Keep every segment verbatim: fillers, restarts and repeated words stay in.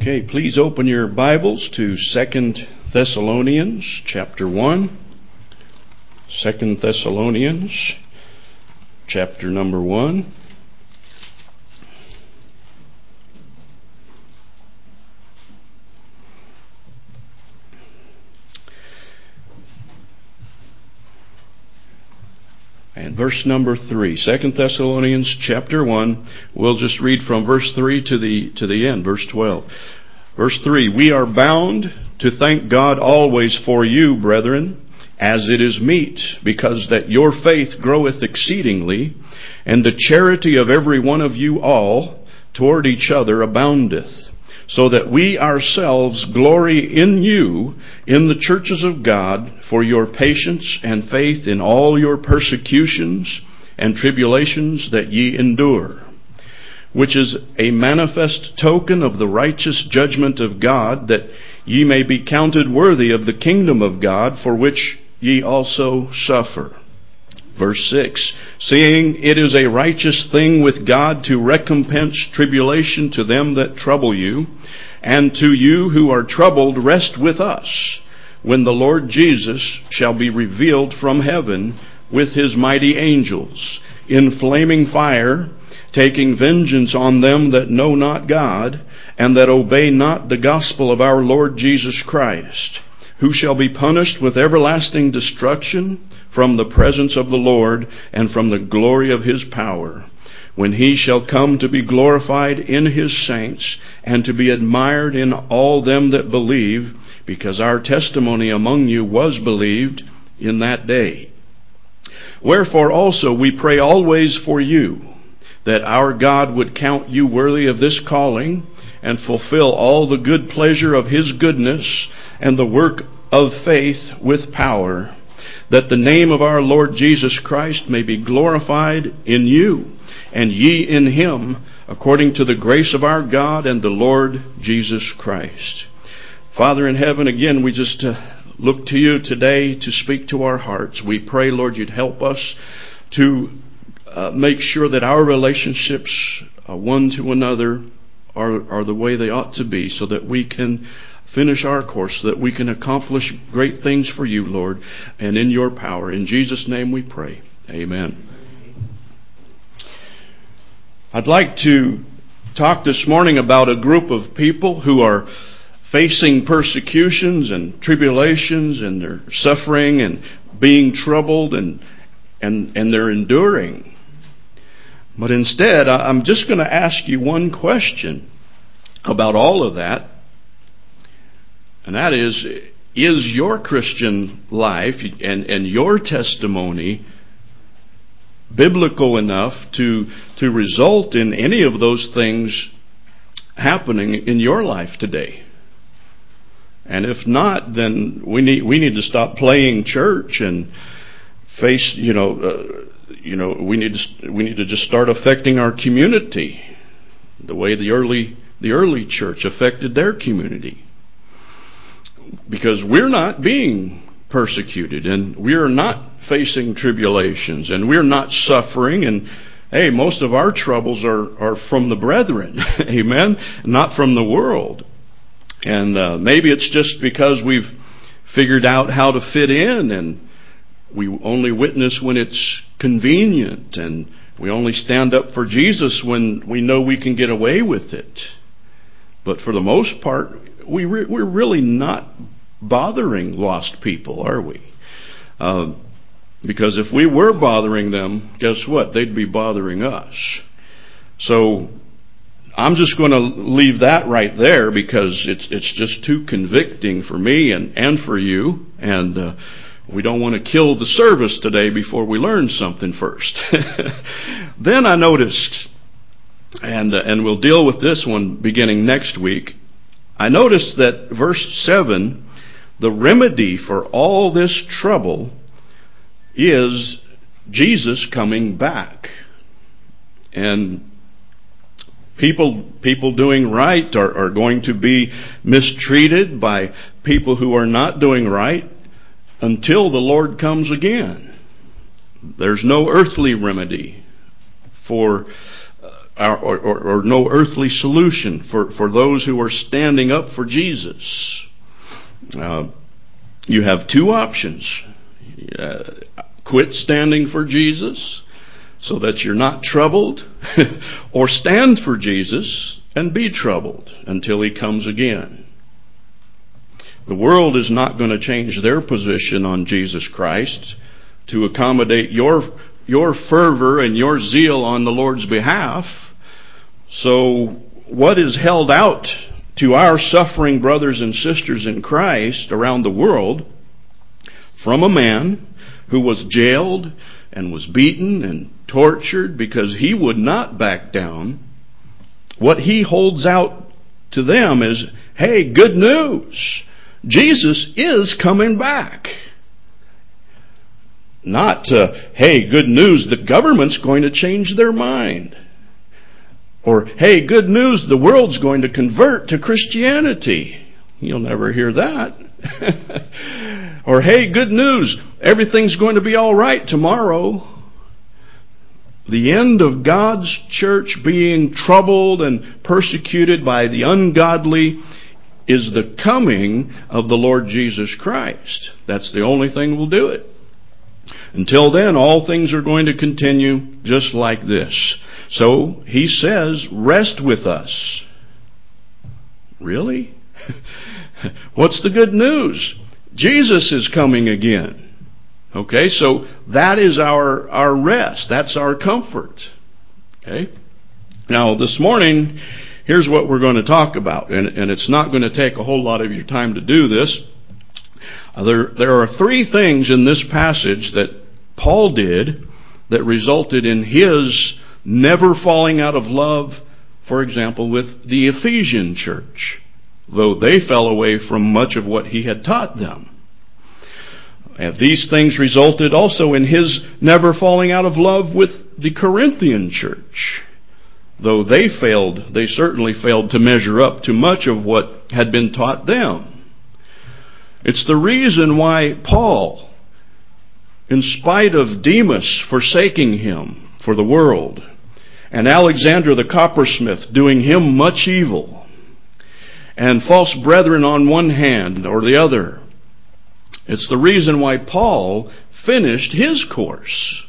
Okay, please open your Bibles to Second Thessalonians chapter one. Second Thessalonians chapter number one. And verse number three, Second Thessalonians chapter one. We'll just read from verse three to the to the end, verse twelve. Verse three, we are bound to thank God always for you, brethren, as it is meet, because that your faith groweth exceedingly, and the charity of every one of you all toward each other aboundeth, so that we ourselves glory in you in the churches of God for your patience and faith in all your persecutions and tribulations that ye endure, which is a manifest token of the righteous judgment of God, that ye may be counted worthy of the kingdom of God, for which ye also suffer. Verse six, seeing it is a righteous thing with God to recompense tribulation to them that trouble you, and to you who are troubled rest with us, when the Lord Jesus shall be revealed from heaven with his mighty angels, in flaming fire, taking vengeance on them that know not God, and that obey not the gospel of our Lord Jesus Christ, who shall be punished with everlasting destruction from the presence of the Lord and from the glory of his power, when he shall come to be glorified in his saints, and to be admired in all them that believe, because our testimony among you was believed in that day. Wherefore also we pray always for you, that our God would count you worthy of this calling, and fulfill all the good pleasure of his goodness, and the work of faith with power, that the name of our Lord Jesus Christ may be glorified in you, and ye in him, according to the grace of our God and the Lord Jesus Christ. Father in heaven, again, we just uh, look to you today to speak to our hearts. We pray, Lord, you'd help us to uh, make sure that our relationships uh, one to another are, are the way they ought to be, so that we can finish our course, so that we can accomplish great things for you, Lord, and in your power. In Jesus' name we pray. Amen. I'd like to talk this morning about a group of people who are facing persecutions and tribulations, and they're suffering and being troubled, and and, and they're enduring. But instead, I'm just going to ask you one question about all of that. And that is, is your Christian life and, and your testimony biblical enough to, to result in any of those things happening in your life today? And if not, then we need we need to stop playing church and face, you know, uh, you know, we need to we need to just start affecting our community the way the early the early church affected their community. Because we're not being persecuted, and we're not facing tribulations, and we're not suffering, and hey, most of our troubles are, are from the brethren, amen, not from the world. And uh, maybe it's just because we've figured out how to fit in, and we only witness when it's convenient, and we only stand up for Jesus when we know we can get away with it. But for the most part, we re- we're really not bothering lost people, are we? Uh, because if we were bothering them, guess what? They'd be bothering us. So I'm just going to leave that right there, because it's it's just too convicting for me and, and for you. And uh, we don't want to kill the service today before we learn something first. Then I noticed, and uh, and we'll deal with this one beginning next week, I noticed that verse seven, the remedy for all this trouble is Jesus coming back. And people people doing right are, are going to be mistreated by people who are not doing right until the Lord comes again. There's no earthly remedy for uh, or, or, or no earthly solution for, for those who are standing up for Jesus. Uh, you have two options. Uh, quit standing for Jesus so that you're not troubled, or stand for Jesus and be troubled until He comes again. The world is not going to change their position on Jesus Christ to accommodate your your fervor and your zeal on the Lord's behalf. So what is held out to our suffering brothers and sisters in Christ around the world from a man who was jailed and was beaten and tortured because he would not back down, what he holds out to them is, hey, good news. Jesus is coming back. Not, uh, hey, good news, the government's going to change their mind. Or, hey, good news, the world's going to convert to Christianity. You'll never hear that. Or, hey, good news, everything's going to be all right tomorrow. The end of God's church being troubled and persecuted by the ungodly is the coming of the Lord Jesus Christ. That's the only thing will do it. Until then, all things are going to continue just like this. So, He says, rest with us. Really? What's the good news? Jesus is coming again. Okay, so that is our, our rest. That's our comfort. Okay? Now, this morning, here's what we're going to talk about. And, and it's not going to take a whole lot of your time to do this. Uh, there, there are three things in this passage that Paul did that resulted in his never falling out of love, for example, with the Ephesian church, though they fell away from much of what he had taught them. And these things resulted also in his never falling out of love with the Corinthian church, though they failed, they certainly failed to measure up to much of what had been taught them. It's the reason why Paul, in spite of Demas forsaking him for the world, and Alexander the coppersmith doing him much evil, and false brethren on one hand or the other, it's the reason why Paul finished his course.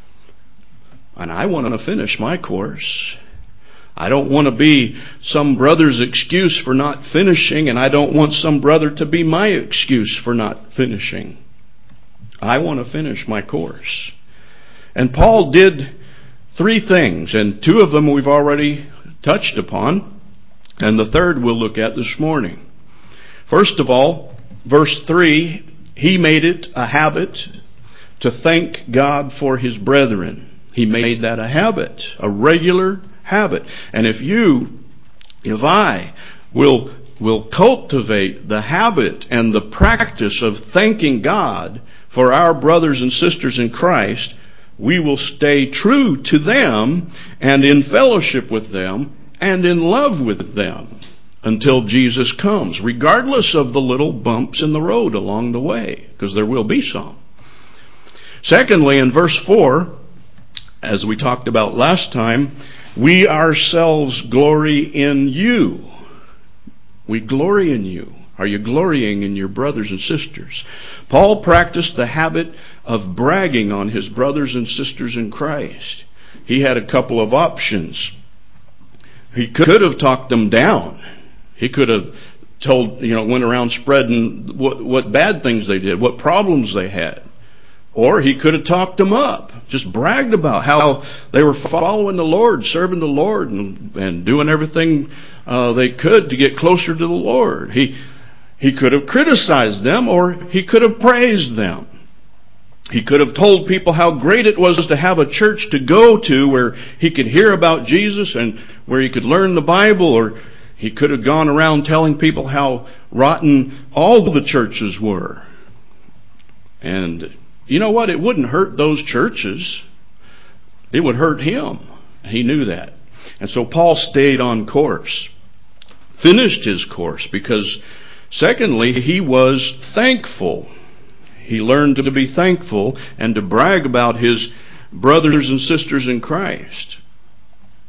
And I want to finish my course. I don't want to be some brother's excuse for not finishing, and I don't want some brother to be my excuse for not finishing. I want to finish my course. And Paul did three things, and two of them we've already touched upon, and the third we'll look at this morning. First of all, verse three, he made it a habit to thank God for His brethren. He made that a habit, a regular habit. And if you, if I, will will cultivate the habit and the practice of thanking God for our brothers and sisters in Christ, we will stay true to them and in fellowship with them and in love with them until Jesus comes, regardless of the little bumps in the road along the way, because there will be some. Secondly, in verse four, as we talked about last time, we ourselves glory in you. We glory in you. Are you glorying in your brothers and sisters? Paul practiced the habit of bragging on his brothers and sisters in Christ. He had a couple of options. He could have talked them down. He could have told, you know, went around spreading what, what bad things they did, what problems they had. Or he could have talked them up, just bragged about how they were following the Lord, serving the Lord, and, and doing everything uh, they could to get closer to the Lord. He he could have criticized them, or he could have praised them. He could have told people how great it was to have a church to go to where he could hear about Jesus and where he could learn the Bible, or he could have gone around telling people how rotten all the churches were. And you know what? It wouldn't hurt those churches. It would hurt him. He knew that. And so Paul stayed on course. Finished his course because, secondly, he was thankful. He learned to be thankful and to brag about his brothers and sisters in Christ.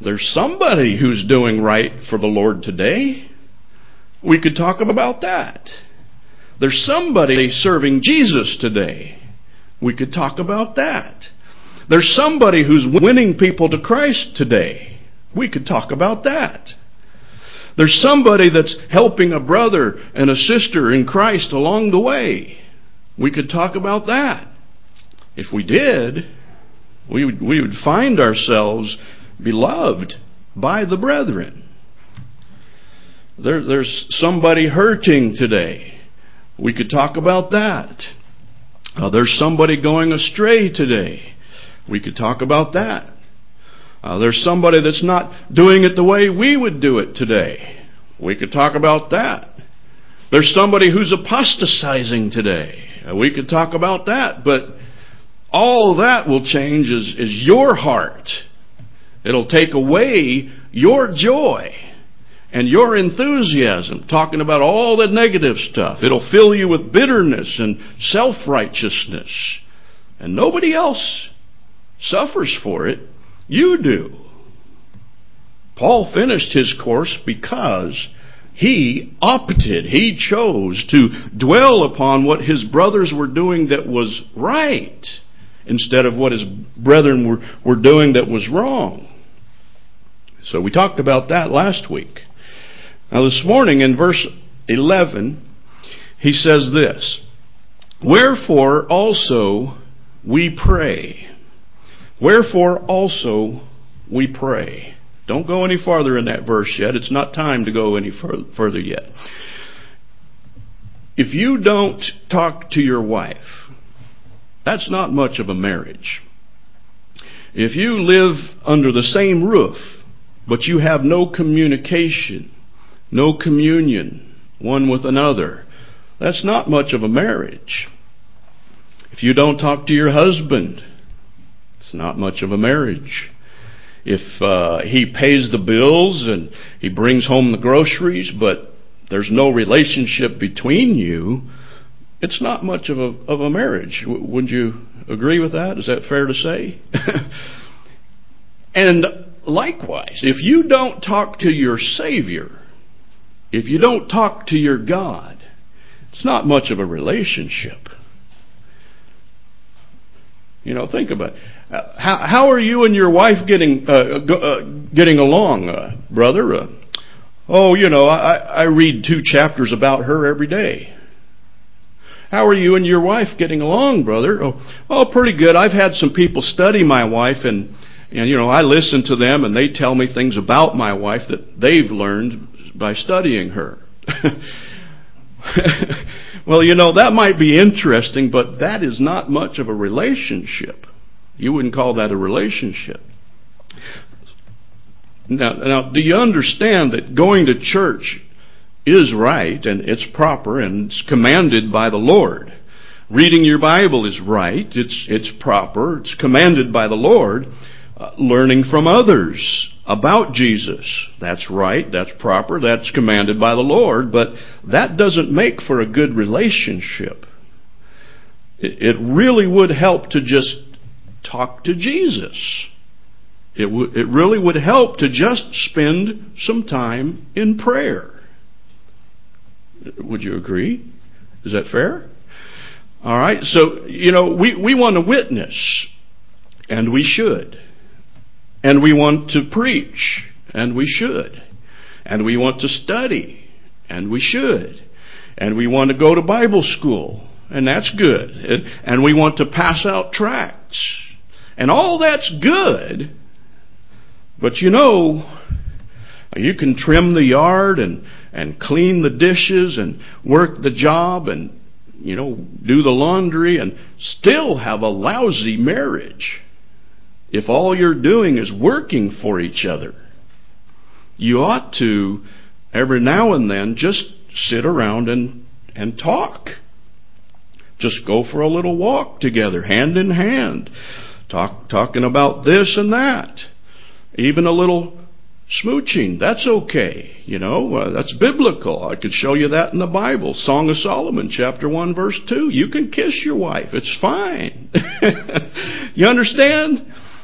there's somebody who's doing right for the Lord today. We could talk about that. There's somebody serving Jesus today. We could talk about that. There's somebody who's winning people to Christ today. We could talk about that. There's somebody that's helping a brother and a sister in Christ along the way. We could talk about that. If we did, we would, we would find ourselves beloved by the brethren. There, there's somebody hurting today. We could talk about that. Uh, there's somebody going astray today. We could talk about that. Uh, there's somebody that's not doing it the way we would do it today. We could talk about that. There's somebody who's apostatizing today. Uh, we could talk about that. But all that will change is, is your heart. It'll take away your joy and your enthusiasm, talking about all the negative stuff. It'll fill you with bitterness and self-righteousness. And nobody else suffers for it. You do. Paul finished his course because he opted, he chose to dwell upon what his brothers were doing that was right, instead of what his brethren were, were doing that was wrong. So we talked about that last week. Now this morning in verse eleven, he says this, "Wherefore also we pray." Wherefore also we pray. Don't go any farther in that verse yet. It's not time to go any further yet. If you don't talk to your wife, that's not much of a marriage. If you live under the same roof, but you have no communication, no communion one with another, that's not much of a marriage. If you don't talk to your husband, it's not much of a marriage. If uh, he pays the bills and he brings home the groceries, but there's no relationship between you, it's not much of a of a marriage. W- would you agree with that? Is that fair to say? And likewise, if you don't talk to your Savior, if you don't talk to your God, it's not much of a relationship. You know, think about it. Uh, how, how are you and your wife getting uh, go, uh, getting along, uh, brother? Uh, oh, you know, I, I read two chapters about her every day. How are you and your wife getting along, brother? Oh, oh, pretty good. I've had some people study my wife, and and you know, I listen to them, and they tell me things about my wife that they've learned by studying her. Well, you know, that might be interesting, but that is not much of a relationship. You wouldn't call that a relationship. Now, now, do you understand that going to church is right, and it's proper, and it's commanded by the Lord? Reading your Bible is right, it's it's proper, it's commanded by the Lord. Uh, learning from others about Jesus, that's right, that's proper, that's commanded by the Lord, but that doesn't make for a good relationship. It, it really would help to just talk to Jesus. It, w- it really would help to just spend some time in prayer. Would you agree? Is that fair? All right, so, you know, we, we want to witness, and we should. And we want to preach, and we should. And we want to study, and we should. And we want to go to Bible school, and that's good. And we want to pass out tracts. And all that's good. But you know, you can trim the yard and, and clean the dishes and work the job and, you know, do the laundry and still have a lousy marriage. If all you're doing is working for each other, you ought to, every now and then, just sit around and, and talk. Just go for a little walk together, hand in hand, talk, talking about this and that. Even a little smooching, that's okay. You know, uh, that's biblical. I could show you that in the Bible. Song of Solomon, chapter one, verse two. You can kiss your wife. It's fine. You understand?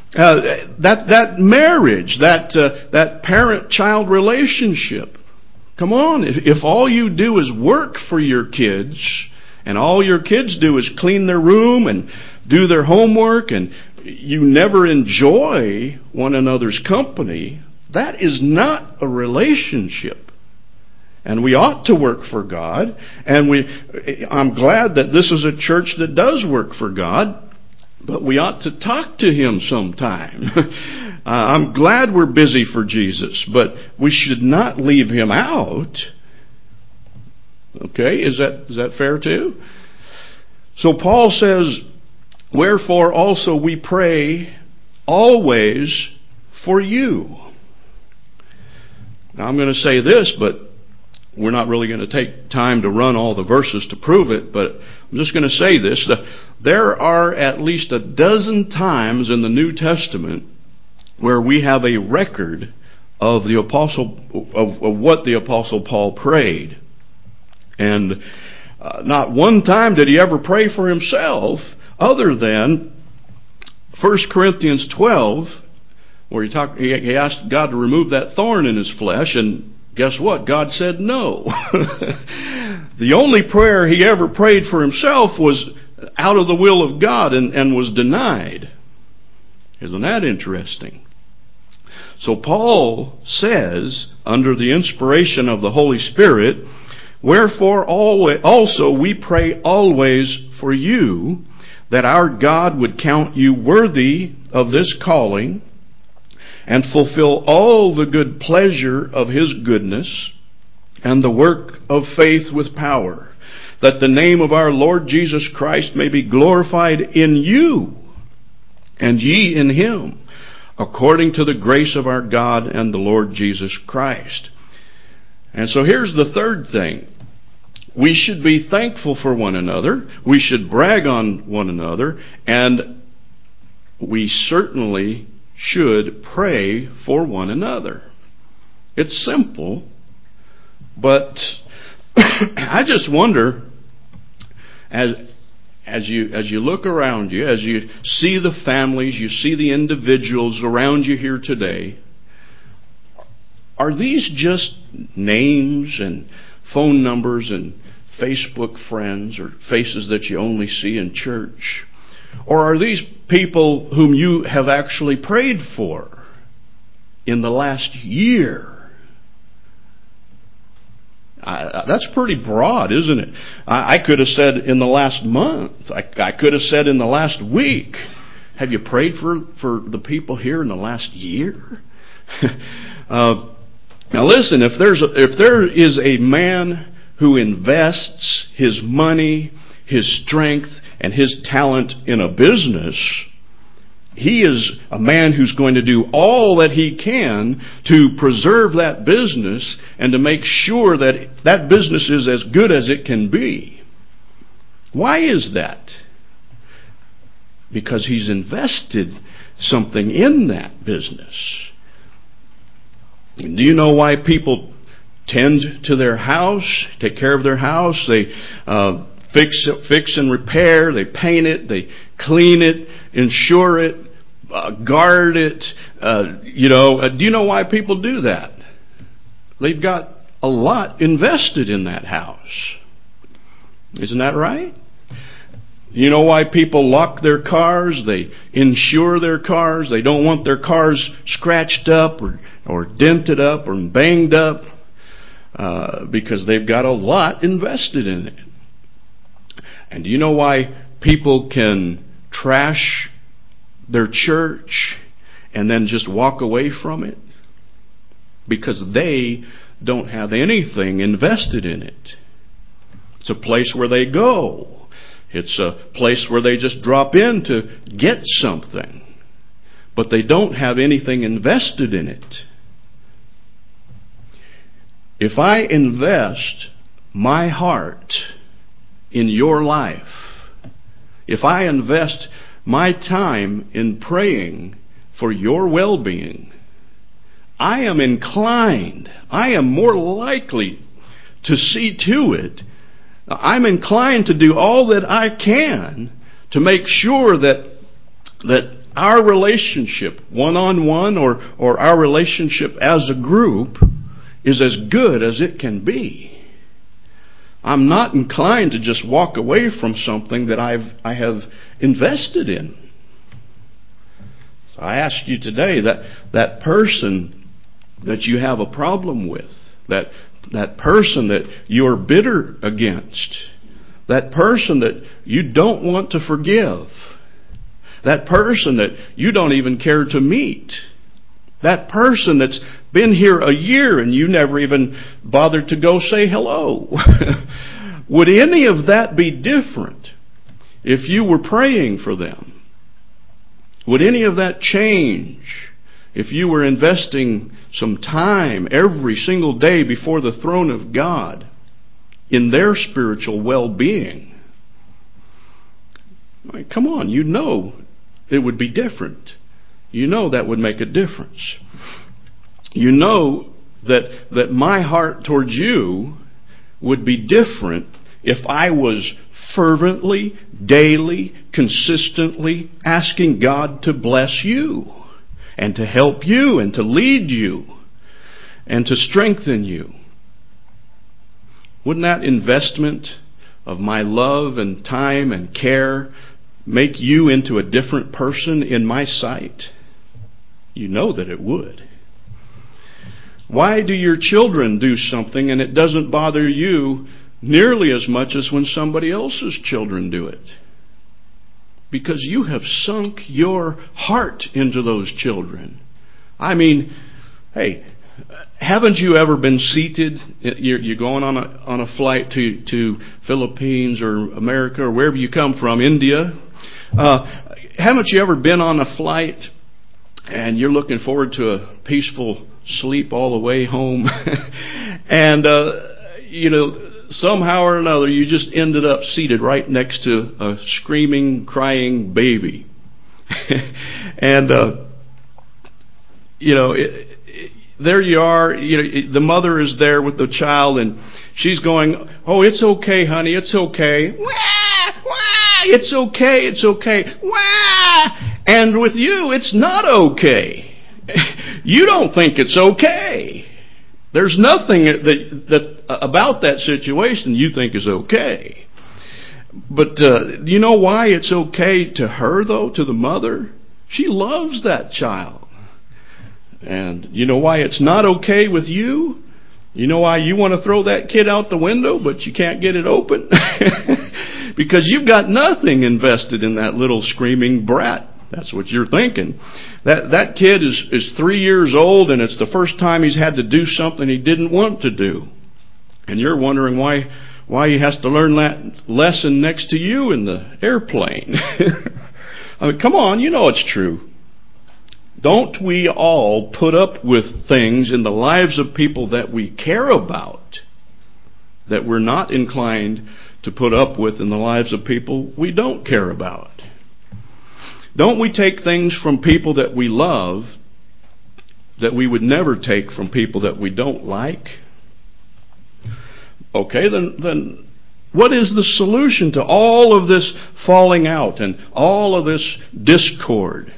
Uh, that that marriage, that uh, that parent-child relationship. Come on, if, if all you do is work for your kids, and all your kids do is clean their room and do their homework, and you never enjoy one another's company, that is not a relationship. And we ought to work for God. And we, I'm glad that this is a church that does work for God. But we ought to talk to Him sometime. uh, I'm glad we're busy for Jesus. But we should not leave Him out. Okay, is that is that fair too? So Paul says, wherefore also we pray always for you. Now I'm going to say this, but we're not really going to take time to run all the verses to prove it, but I'm just going to say this. There are at least a dozen times in the New Testament where we have a record of the apostle of, of what the Apostle Paul prayed. And uh, not one time did he ever pray for himself, other than First Corinthians twelve, where he talked, he, he asked God to remove that thorn in his flesh, and guess what? God said no. The only prayer he ever prayed for himself was out of the will of God and, and was denied. Isn't that interesting? So Paul says, under the inspiration of the Holy Spirit, wherefore always, also we pray always for you, that our God would count you worthy of this calling, and fulfill all the good pleasure of His goodness, and the work of faith with power, that the name of our Lord Jesus Christ may be glorified in you, and ye in Him, according to the grace of our God and the Lord Jesus Christ. And so here's the third thing. We should be thankful for one another. We should brag on one another. And we certainly should pray for one another. It's simple, but I just wonder, as as you as you look around you, as you see the families, you see the individuals around you here today, are these just names and phone numbers and Facebook friends or faces that you only see in church? Or are these people whom you have actually prayed for in the last year? I, that's pretty broad, isn't it? I, I could have said in the last month. I, I could have said in the last week. Have you prayed for, for the people here in the last year? uh, now listen, if there's a, if there is a man who invests his money, his strength, and his talent in a business, he is a man who's going to do all that he can to preserve that business and to make sure that that business is as good as it can be. Why is that? Because he's invested something in that business. Do you know why people tend to their house, take care of their house? They uh, fix, fix and repair. They paint it. They clean it, insure it, uh, guard it. Uh, you know, uh, do you know why people do that? They've got a lot invested in that house. Isn't that right? You know why people lock their cars? They insure their cars. They don't want their cars scratched up or, or dented up or banged up uh, because they've got a lot invested in it. And do you know why people can trash their church and then just walk away from it? Because they don't have anything invested in it. It's a place where they go. It's a place where they just drop in to get something. But they don't have anything invested in it. If I invest my heart in your life, if I invest my time in praying for your well-being, I am inclined, I am more likely to see to it. I'm inclined to do all that I can to make sure that that our relationship, one-on-one or, or our relationship as a group, is as good as it can be. I'm not inclined to just walk away from something that I've I have invested in. So I ask you today, that that person that you have a problem with, that that person that you're bitter against, that person that you don't want to forgive, that person that you don't even care to meet, that person that's been here a year and you never even bothered to go say hello. Would any of that be different if you were praying for them? Would any of that change if you were investing some time every single day before the throne of God in their spiritual well-being? I mean, come on, you know it would be different. You know that would make a difference. You know that that my heart towards you would be different if I was fervently, daily, consistently asking God to bless you and to help you and to lead you and to strengthen you. Wouldn't that investment of my love and time and care make you into a different person in my sight? You know that it would. Why do your children do something and it doesn't bother you nearly as much as when somebody else's children do it? Because you have sunk your heart into those children. I mean, hey, haven't you ever been seated? You're, you're going on a on a flight to to Philippines or America or wherever you come from, India. Uh, haven't you ever been on a flight and you're looking forward to a peaceful sleep all the way home, and uh, you know, somehow or another you just ended up seated right next to a screaming, crying baby, and uh, you know, it, it, there you are. You know, it, the mother is there with the child, and she's going, "Oh, it's okay, honey, it's okay. Wah, wah, it's okay, it's okay. Wah!" And with you, it's not okay. You don't think it's okay. There's nothing that that about that situation you think is okay. But uh, you know why it's okay to her, though, to the mother? She loves that child. And you know why it's not okay with you? You know why you want to throw that kid out the window, but you can't get it open? Because you've got nothing invested in that little screaming brat. That's what you're thinking. That that kid is, is three years old, and it's the first time he's had to do something he didn't want to do. And you're wondering why why he has to learn that lesson next to you in the airplane. I mean, come on, you know it's true. Don't we all put up with things in the lives of people that we care about that we're not inclined to put up with in the lives of people we don't care about? Don't we take things from people that we love that we would never take from people that we don't like? Okay, then, then what is the solution to all of this falling out and all of this discord?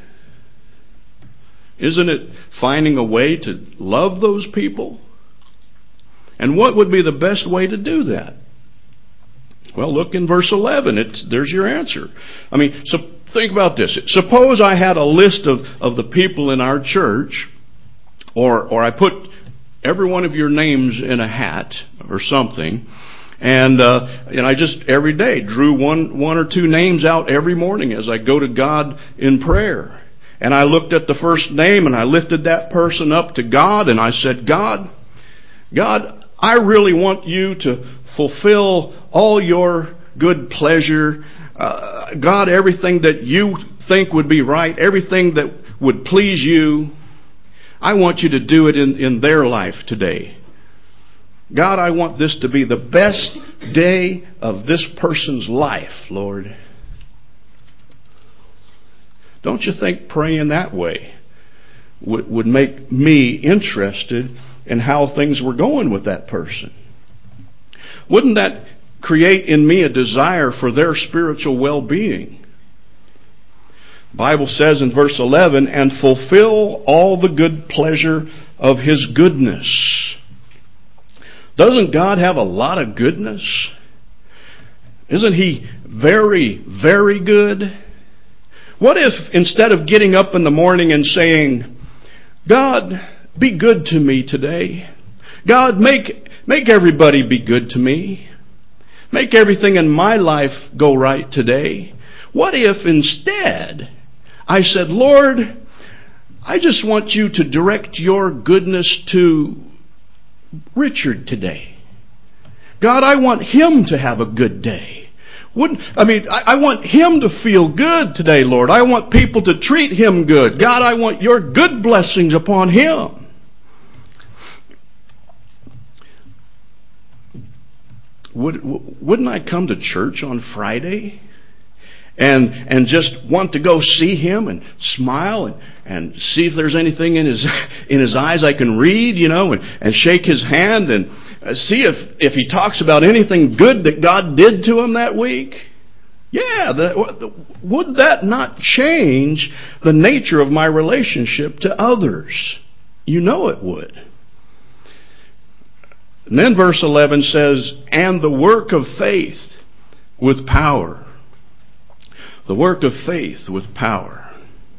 Isn't it finding a way to love those people? And what would be the best way to do that? Well, look in verse eleven. It's, there's your answer. I mean, so think about this. Suppose I had a list of, of the people in our church, or or I put every one of your names in a hat or something, and uh, and I just every day drew one one or two names out every morning as I go to God in prayer. And I looked at the first name and I lifted that person up to God and I said, God, God, I really want you to fulfill all your good pleasure. Uh, God, everything that you think would be right, everything that would please you, I want you to do it in, in their life today. God, I want this to be the best day of this person's life, Lord. Don't you think praying that way would, would make me interested in how things were going with that person? Wouldn't that create in me a desire for their spiritual well-being? The Bible says in verse eleven, and fulfill all the good pleasure of His goodness. Doesn't God have a lot of goodness? Isn't He very, very good? What if instead of getting up in the morning and saying, God, be good to me today. God, make, make everybody be good to me. Make everything in my life go right today. What if instead I said, Lord, I just want you to direct your goodness to Richard today. God, I want him to have a good day. Wouldn't, I mean, I, I want him to feel good today, Lord. I want people to treat him good. God, I want your good blessings upon him. Would, wouldn't I come to church on Friday and and just want to go see him and smile and, and see if there's anything in his in his eyes I can read, you know, and, and shake his hand and see if, if he talks about anything good that God did to him that week? Yeah, the, would that not change the nature of my relationship to others? You know it would. And then verse eleven says, and the work of faith with power. The work of faith with power.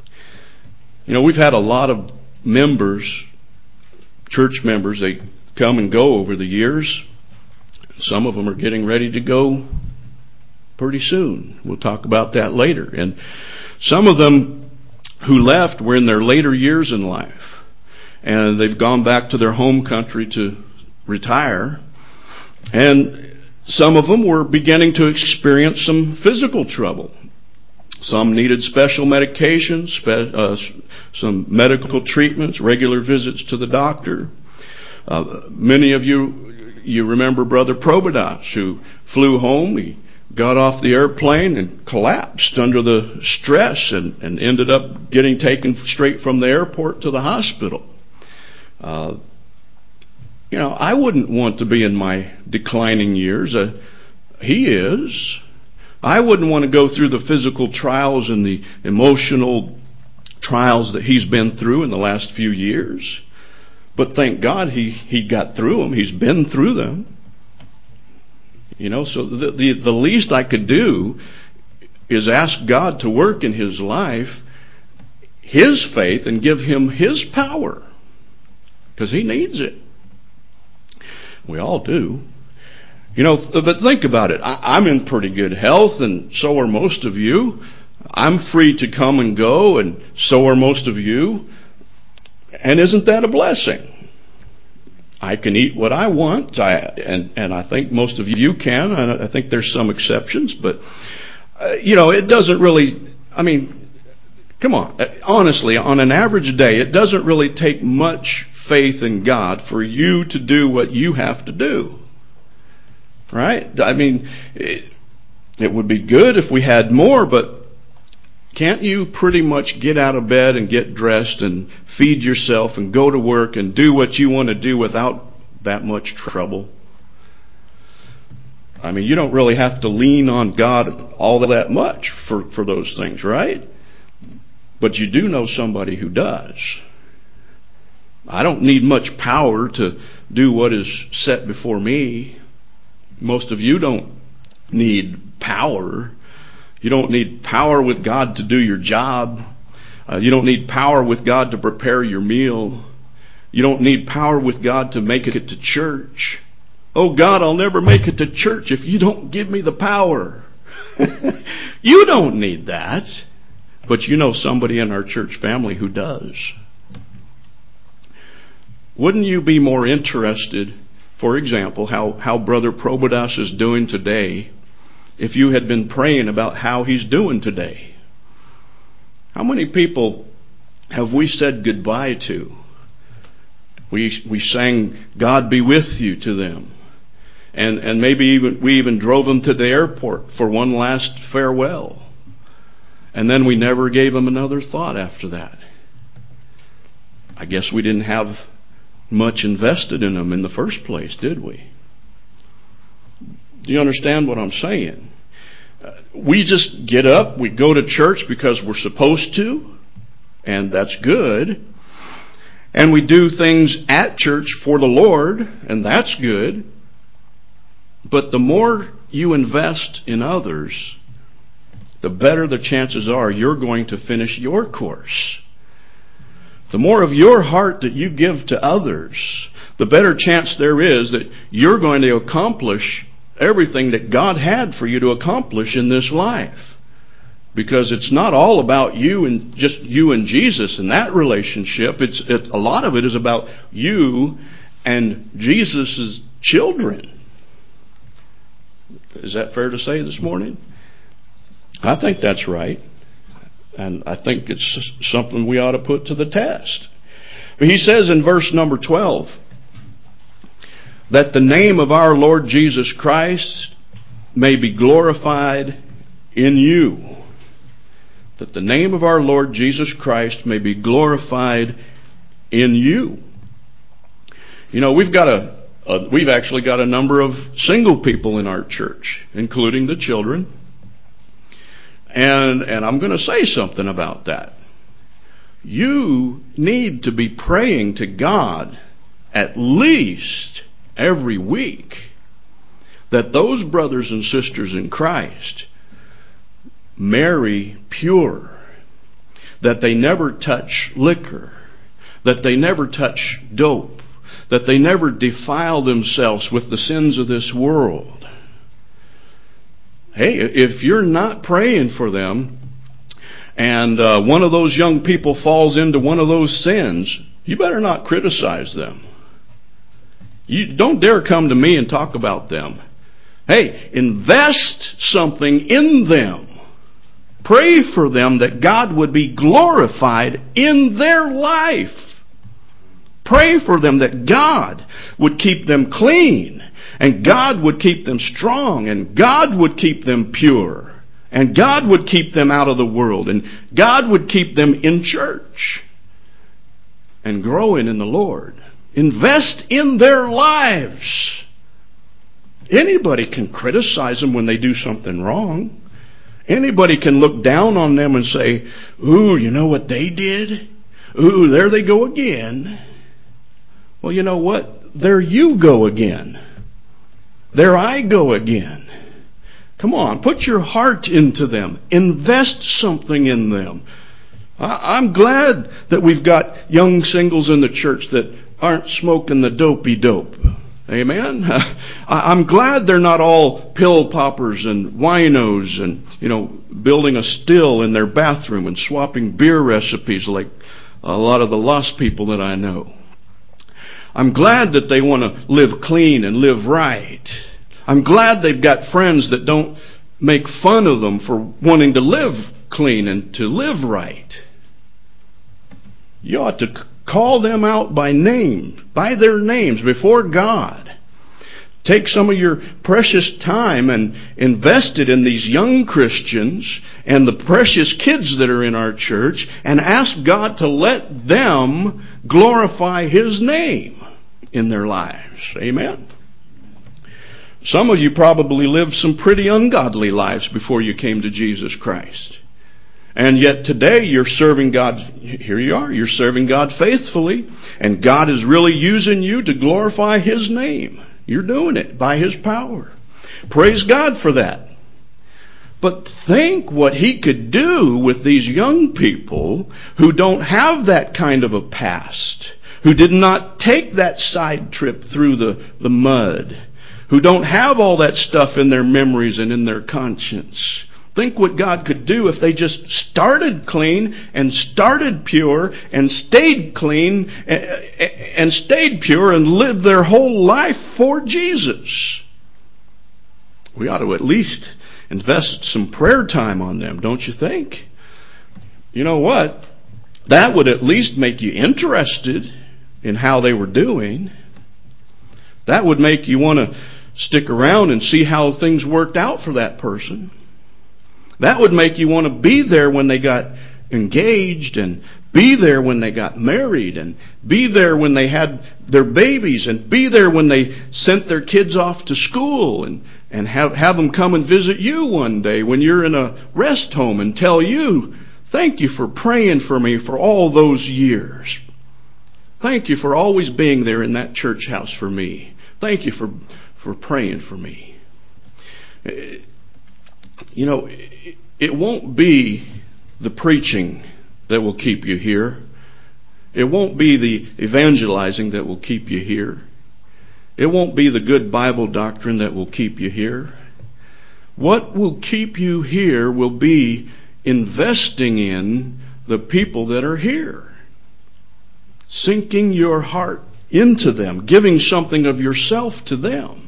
You know, we've had a lot of members, church members, they come and go over the years. Some of them are getting ready to go pretty soon. We'll talk about that later. And some of them who left were in their later years in life. And they've gone back to their home country to retire. And some of them were beginning to experience some physical trouble. Some needed special medications, spe- uh, some medical treatments, regular visits to the doctor. Uh, many of you, you remember Brother Probodas, who flew home. He got off the airplane and collapsed under the stress and, and ended up getting taken straight from the airport to the hospital. Uh, you know, I wouldn't want to be in my declining years. Uh, he is. I wouldn't want to go through the physical trials and the emotional trials that he's been through in the last few years. But thank God he, he got through them. He's been through them. You know, so the, the, the least I could do is ask God to work in his life, his faith, and give him his power. Because he needs it. We all do. You know, but think about it. I, I'm in pretty good health, and so are most of you. I'm free to come and go, and so are most of you. And isn't that a blessing? I can eat what I want, I, and, and I think most of you can. I think there's some exceptions, but, uh, you know, it doesn't really, I mean, come on. Honestly, on an average day, it doesn't really take much faith in God for you to do what you have to do. Right? I mean, it, it would be good if we had more, but can't you pretty much get out of bed and get dressed and feed yourself and go to work and do what you want to do without that much trouble? I mean, you don't really have to lean on God all that much for, for those things, right? But you do know somebody who does. I don't need much power to do what is set before me. Most of you don't need power. You don't need power with God to do your job. Uh, you don't need power with God to prepare your meal. You don't need power with God to make it to church. Oh God, I'll never make it to church if you don't give me the power. You don't need that. But you know somebody in our church family who does. Wouldn't you be more interested, for example, how, how Brother Probodas is doing today, if you had been praying about how he's doing today? How many people have we said goodbye to? We we sang God Be With You to them. And and maybe even we even drove them to the airport for one last farewell. And then we never gave them another thought after that. I guess we didn't have much invested in them in the first place, did we? Do you understand what I'm saying? We just get up, we go to church because we're supposed to, and that's good. And we do things at church for the Lord, and that's good. But the more you invest in others, the better the chances are you're going to finish your course. The more of your heart that you give to others, the better chance there is that you're going to accomplish everything that God had for you to accomplish in this life. Because it's not all about you and just you and Jesus in that relationship. It's it, a lot of it is about you and Jesus' children. Is that fair to say this morning? I think that's right. And I think it's something we ought to put to the test. But he says in verse number twelve that the name of our Lord Jesus Christ may be glorified in you. That the name of our Lord Jesus Christ may be glorified in you. You know, we've got a, a we've actually got a number of single people in our church, including the children. And and I'm going to say something about that. You need to be praying to God at least every week that those brothers and sisters in Christ marry pure, that they never touch liquor, that they never touch dope, that they never defile themselves with the sins of this world. Hey, if you're not praying for them and uh, one of those young people falls into one of those sins, you better not criticize them. You don't dare come to me and talk about them. Hey, invest something in them. Pray for them that God would be glorified in their life. Pray for them that God would keep them clean, and God would keep them strong, and God would keep them pure, and God would keep them out of the world, and God would keep them in church and growing in the Lord. Invest in their lives. Anybody can criticize them when they do something wrong. Anybody can look down on them and say, ooh, you know what they did? Ooh, there they go again. Well, you know what? There you go again. There I go again. Come on, put your heart into them. Invest something in them. I'm glad that we've got young singles in the church that aren't smoking the dopey dope. Amen? I'm glad they're not all pill poppers and winos and, you know, building a still in their bathroom and swapping beer recipes like a lot of the lost people that I know. I'm glad that they want to live clean and live right. I'm glad they've got friends that don't make fun of them for wanting to live clean and to live right. You ought to call them out by name, by their names, before God. Take some of your precious time and invest it in these young Christians and the precious kids that are in our church and ask God to let them glorify His name in their lives. Amen? Some of you probably lived some pretty ungodly lives before you came to Jesus Christ. And yet today you're serving God, here you are, you're serving God faithfully, and God is really using you to glorify His name. You're doing it by His power. Praise God for that. But think what He could do with these young people who don't have that kind of a past, who did not take that side trip through the, the mud, who don't have all that stuff in their memories and in their conscience. Think what God could do if they just started clean and started pure and stayed clean and stayed pure and lived their whole life for Jesus. We ought to at least invest some prayer time on them, don't you think? You know what? That would at least make you interested in how they were doing. That would make you want to stick around and see how things worked out for that person. That would make you want to be there when they got engaged and be there when they got married, and be there when they had their babies, and be there when they sent their kids off to school, and, and have, have them come and visit you one day when you're in a rest home and tell you, thank you for praying for me for all those years. Thank you for always being there in that church house for me. Thank you for, for praying for me. You know, it won't be the preaching that will keep you here. It won't be the evangelizing that will keep you here. It won't be the good Bible doctrine that will keep you here. What will keep you here will be investing in the people that are here. Sinking your heart into them. Giving something of yourself to them.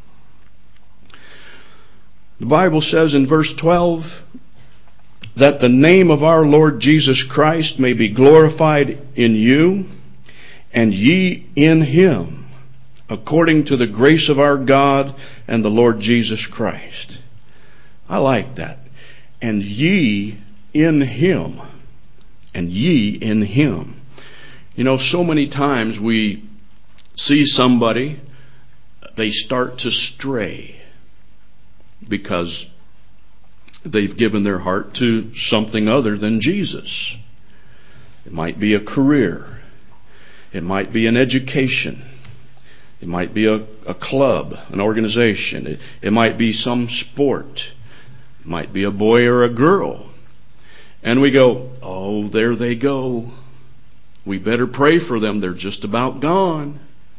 The Bible says in verse twelve, that the name of our Lord Jesus Christ may be glorified in you, and ye in Him, according to the grace of our God and the Lord Jesus Christ. I like that. And ye in Him. And ye in Him. You know, so many times we see somebody, they start to stray because they've given their heart to something other than Jesus. It might be a career. It might be an education. It might be a, a club, an organization. It, it might be some sport. It might be a boy or a girl. And we go, oh, there they go. We better pray for them. They're just about gone.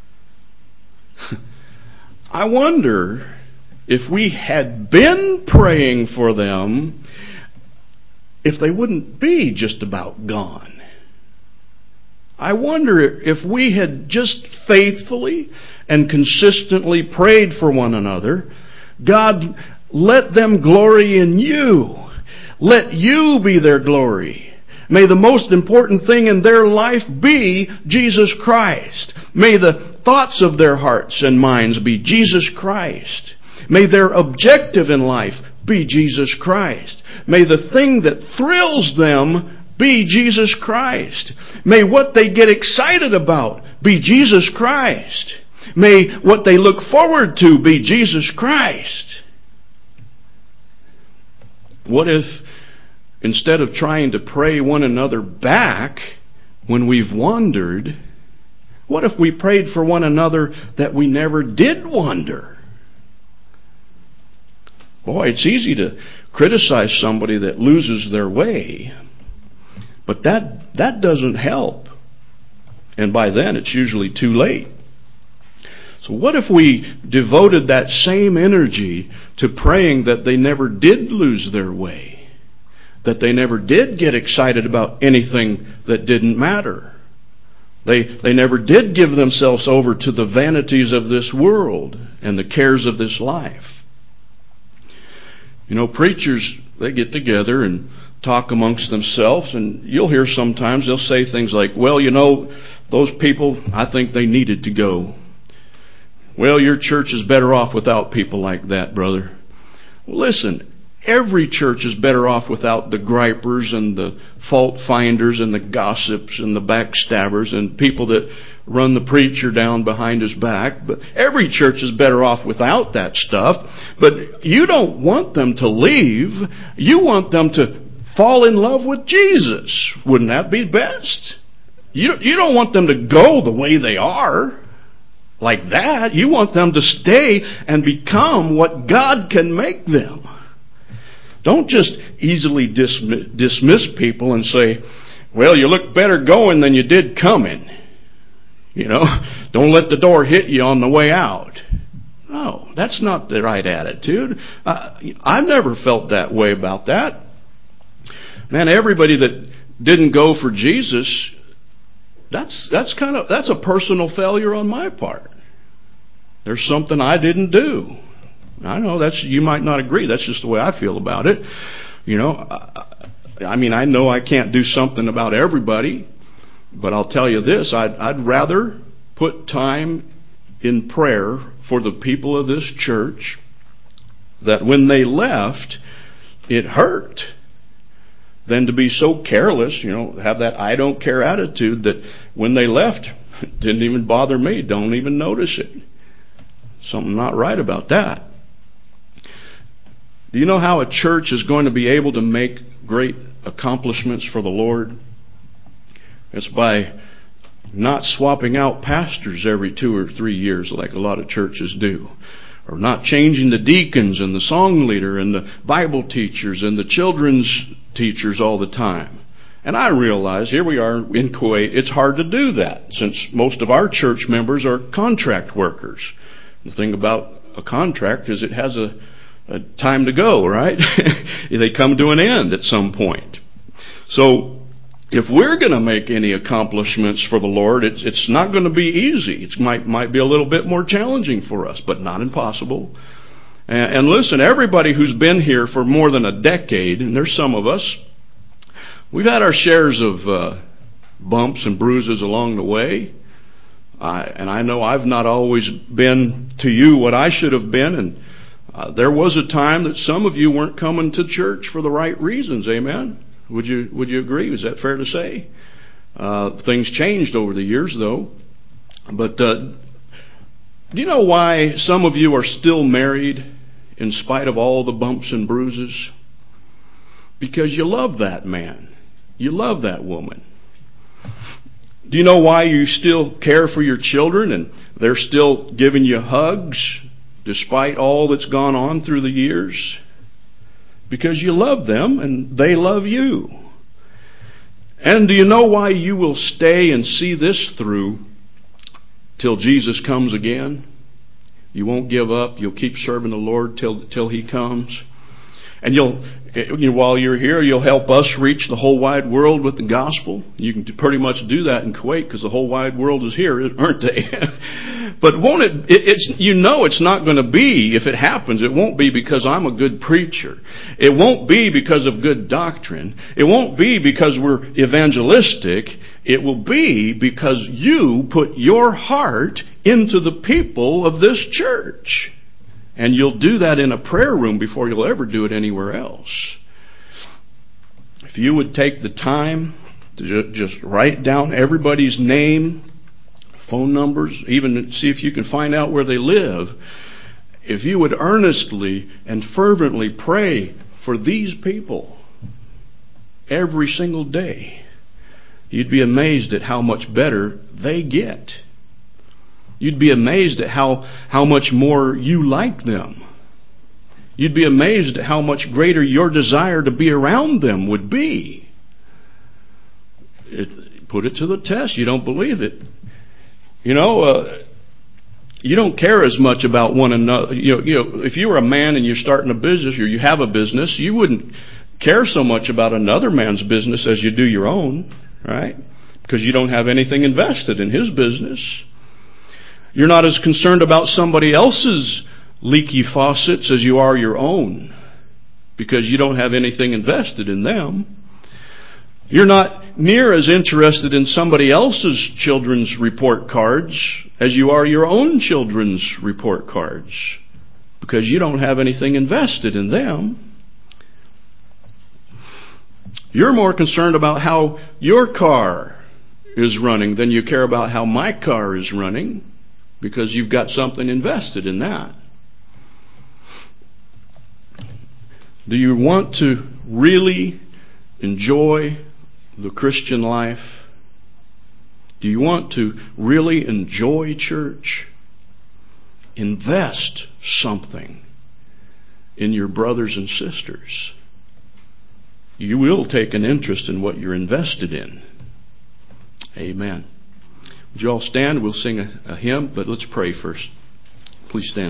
I wonder if we had been praying for them, if they wouldn't be just about gone. I wonder if we had just faithfully and consistently prayed for one another, God, let them glory in you. Let you be their glory. May the most important thing in their life be Jesus Christ. May the thoughts of their hearts and minds be Jesus Christ. May their objective in life be Jesus Christ. May the thing that thrills them be Jesus Christ. May what they get excited about be Jesus Christ. May what they look forward to be Jesus Christ. What if, instead of trying to pray one another back when we've wandered, what if we prayed for one another that we never did wander? Boy, it's easy to criticize somebody that loses their way, but that that doesn't help. And by then, it's usually too late. So what if we devoted that same energy to praying that they never did lose their way, that they never did get excited about anything that didn't matter? They, they never did give themselves over to the vanities of this world and the cares of this life. You know, preachers, they get together and talk amongst themselves, and you'll hear sometimes they'll say things like, well, you know, those people, I think they needed to go. Well, your church is better off without people like that, brother. Well, listen, every church is better off without the gripers and the fault finders and the gossips and the backstabbers and people that run the preacher down behind his back. But every church is better off without that stuff. But you don't want them to leave. You want them to fall in love with Jesus. Wouldn't that be best? You, you don't want them to go the way they are like that. You want them to stay and become what God can make them. Don't just easily dismiss, dismiss people and say, well, you look better going than you did coming. You know, don't let the door hit you on the way out. No, that's not the right attitude. Uh, I've never felt that way about that. Man, everybody that didn't go for Jesus, that's that's kind of that's a personal failure on my part. There's something I didn't do. I know that's you might not agree. That's just the way I feel about it. You know, I, I mean, I know I can't do something about everybody. But I'll tell you this, I'd, I'd rather put time in prayer for the people of this church that when they left, it hurt. than to be so careless, you know, have that I don't care attitude that when they left, it didn't even bother me. Don't even notice it. Something not right about that. Do you know how a church is going to be able to make great accomplishments for the Lord? It's by not swapping out pastors every two or three years like a lot of churches do. Or not changing the deacons and the song leader and the Bible teachers and the children's teachers all the time. And I realize, here we are in Kuwait, it's hard to do that since most of our church members are contract workers. The thing about a contract is it has a, a time to go, right? They come to an end at some point. So if we're going to make any accomplishments for the Lord, it's, it's not going to be easy. It might, might be a little bit more challenging for us, but not impossible. And, and listen, everybody who's been here for more than a decade, and there's some of us, we've had our shares of uh, bumps and bruises along the way. I, and I know I've not always been to you what I should have been. And uh, there was a time that some of you weren't coming to church for the right reasons. Amen? Would you would you agree? Is that fair to say? Uh, things changed over the years, though. But uh, do you know why some of you are still married in spite of all the bumps and bruises? Because you love that man. You love that woman. Do you know why you still care for your children and they're still giving you hugs despite all that's gone on through the years? Because you love them and they love you. And do you know why you will stay and see this through till Jesus comes again? You won't give up. You'll keep serving the Lord till till He comes. And you'll, you know, while you're here, you'll help us reach the whole wide world with the gospel. You can pretty much do that in Kuwait because the whole wide world is here, aren't they? But won't it, it? It's you know it's not going to be, if it happens, it won't be because I'm a good preacher. It won't be because of good doctrine. It won't be because we're evangelistic. It will be because you put your heart into the people of this church. And you'll do that in a prayer room before you'll ever do it anywhere else. If you would take the time to just write down everybody's name, phone numbers, even see if you can find out where they live. If you would earnestly and fervently pray for these people every single day, you'd be amazed at how much better they get. You'd be amazed at how, how much more you like them. You'd be amazed at how much greater your desire to be around them would be. It, put it to the test. You don't believe it. You know, uh, you don't care as much about one another. You know, you know, if you were a man and you're starting a business or you have a business, you wouldn't care so much about another man's business as you do your own, right? Because you don't have anything invested in his business. You're not as concerned about somebody else's leaky faucets as you are your own, because you don't have anything invested in them. You're not near as interested in somebody else's children's report cards as you are your own children's report cards, because you don't have anything invested in them. You're more concerned about how your car is running than you care about how my car is running, because you've got something invested in that. Do you want to really enjoy the Christian life? Do you want to really enjoy church? Invest something in your brothers and sisters. You will take an interest in what you're invested in. Amen. Would you all stand? We'll sing a, a hymn, but let's pray first. Please stand.